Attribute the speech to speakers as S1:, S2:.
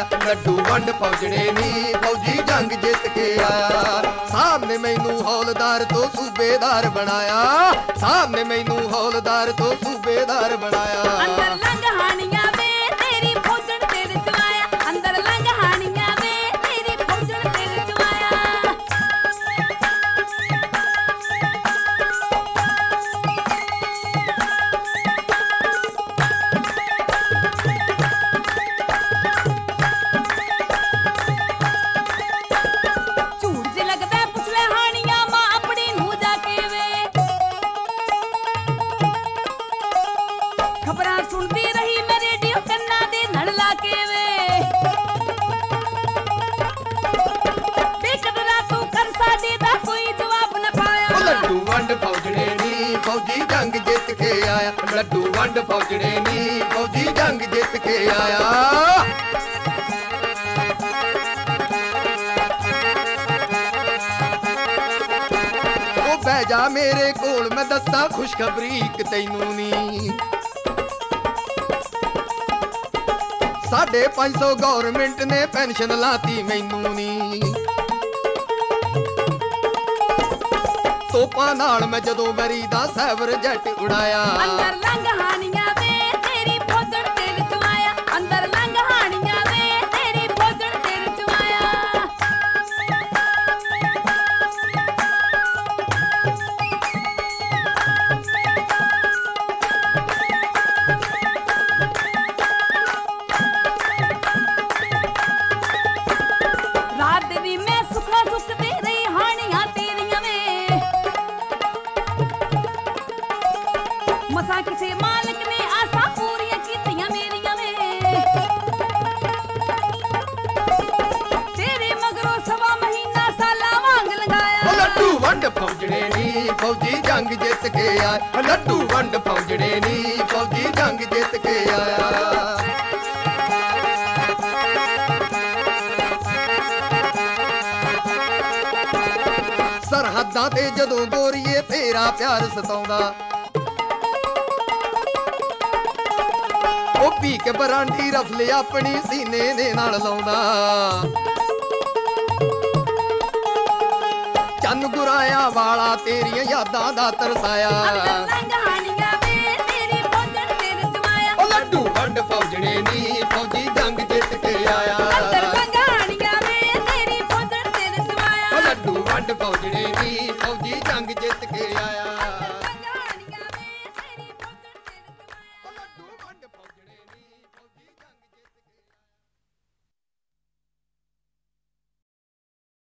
S1: ਲੱਡੂ ਵੰਡ ਫੌਜਣੇ ਨੀ ਫੌਜੀ ਜੰਗ ਜਿੱਤ ਕੇ ਆਇਆ। ਸਾਹਿਬ ਨੇ ਮੈਨੂੰ ਹੌਲਦਾਰ ਤੋਂ ਸੂਬੇਦਾਰ ਬਣਾਇਆ, ਸਾਹਿਬ ਨੇ ਮੈਨੂੰ ਹੌਲਦਾਰ ਤੋਂ ਸੂਬੇਦਾਰ ਬਣਾਇਆ।
S2: ਅੰਦਰ ਲੰਘ ਹਾਣੀਆਂ ਵੇ ਤੇਰੀ ਫੌਜਣ ਤੇਰੇ ਚ ਆਇਆ, ਅੰਦਰ ਲੰਘ ਹਾਣੀਆਂ ਵੇ ਤੇਰੀ ਫੌਜਣ ਤੇਰੇ ਚ ਆਇਆ। ਝੂਠ ਜੇ ਲੱਗਦਾ ਪੁੱਛ ਲੈ ਹਾਣੀਆਂ ਮਾਂ ਆਪਣੀ ਨੂੰ ਜਾ ਕੇ ਵੇ, ਖਬਰਾਂ ਸੁਣਦੀ ਰਹੀ ਮੈਂ ਰੇਡੀਓ ਕੰਨਾਂ ਦੇ ਨੜ ਲਾ ਕੇ ਵੇ। ਬੇਕਦਰਾ ਤੂੰ ਕਰ ਸਾਡੇ ਦਾ ਕੋਈ ਜਵਾਬ ਨਾ ਪਾਇਆ।
S1: ਲੱਡੂ ਵੰਡ ਫੌਜਣੇ ਨੀ ਫੌਜੀ ਜੰਗ ਜਿੱਤ ਕੇ ਆਇਆ, ਲੱਡੂ ਵੰਡ ਫੌਜਣੇ ਨੀ ਫੌਜੀ ਜੰਗ ਜਿੱਤ ਕੇ ਆਇਆ। ਉਹ ਬਹਿ ਜਾ ਮੇਰੇ ਕੋਲ ਮੈਂ ਦੱਸਾਂ ਖੁਸ਼ਖਬਰੀ ਇੱਕ ਤੈਨੂੰ ਨੀ। 550 ਗੌਰਮਿੰਟ ਨੇ ਪੈਨਸ਼ਨ ਲਾਤੀ ਮੈਨੂੰ ਨੀ। ਤੋਪਾਂ ਨਾਲ ਮੈਂ ਜਦੋਂ ਵਰੀ ਦਾ ਸਾਈਬਰ ਜੈਟ ਉਡਾਇਆ।
S2: ਅੰਦਰ ਲੰਘ ਹਾਣੀਆਂ ਵੇ ਤੇਰੀ ਫੌਜਣ ਤੇਰੇ ਚ ਆਇਆ, ਅੰਦਰ ਲੰਘ ਹਾਣੀਆਂ ਵੇ ਤੇਰੀ ਫੌਜਣ ਤੇਰੇ ਚ ਆਇਆ। ਰਾਤ ਦੀ ਮੈਂ ਸੁੱਖਾ ਸੁੱਕਦੀ ਰਹੀ ਹਾਣੀਆਂ ਤੇਰੀਆਂ ਵੇ, ਮਸਾਂ ਕਿਸੇ ਮਾਲਕ ਨੇ ਆਸਾਂ ਪੂਰੀਆਂ ਕੀਤੀਆਂ ਮੇਰੀਆਂ ਵੇ। ਤੇਰੇ ਮਗਰੋਂ ਸਵਾ ਮਹੀਨਾ ਸਾਲਾਂ ਵਾਂਗ ਲੰਘਾਇਆ।
S1: ਲੱਡੂ ਵੰਡ ਫੌਜਣੇ ਨੀ ਫੌਜੀ ਜੰਗ ਜਿੱਤ ਕੇ ਆਇਆ, ਲੱਡੂ ਵੰਡ ਫੌਜਣੇ ਨੀ ਫੌਜੀ ਜੰਗ ਜਿੱਤ ਕੇ ਆਇਆ। ਸਰਹੱਦਾਂ ਤੇ ਜਦੋਂ ਗੋਰੀਏ ਤੇਰਾ ਪਿਆਰ ਸਤਾਉਂਦਾ, ਉਹ ਪੀ ਕੇ ਬਰਾਂਡੀ ਰਫਲੇ ਆਪਣੀ ਸੀਨੇ ਦੇ ਨਾਲ ਲਾਉਂਦਾ। ਚੰਨ ਗੁਰਾਇਆ ਵਾਲਾ ਤੇਰੀਆਂ ਯਾਦਾਂ ਦਾ ਤਰਸਾਇਆ।
S2: ਅੰਦਰ ਲੰਘ ਹਾਣੀਆਂ ਵੇ ਤੇਰੀ ਫੌਜਣ ਤੇਰੇ ਚ ਆਇਆ।
S1: ਉਹ ਲੱਡੂ ਵੰਡ ਫੌਜਣੇ ਨੀ ਫੌਜੀ ਜੰਗ ਜਿੱਤ ਕੇ ਆਇਆ।
S2: ਅੰਦਰ ਲੰਘ ਹਾਣੀਆਂ ਵੇ ਤੇਰੀ ਫੌਜਣ ਤੇਰੇ ਚ ਆਇਆ।
S1: ਉਹ ਲੱਡੂ ਵੰਡ ਫੌਜਣੇ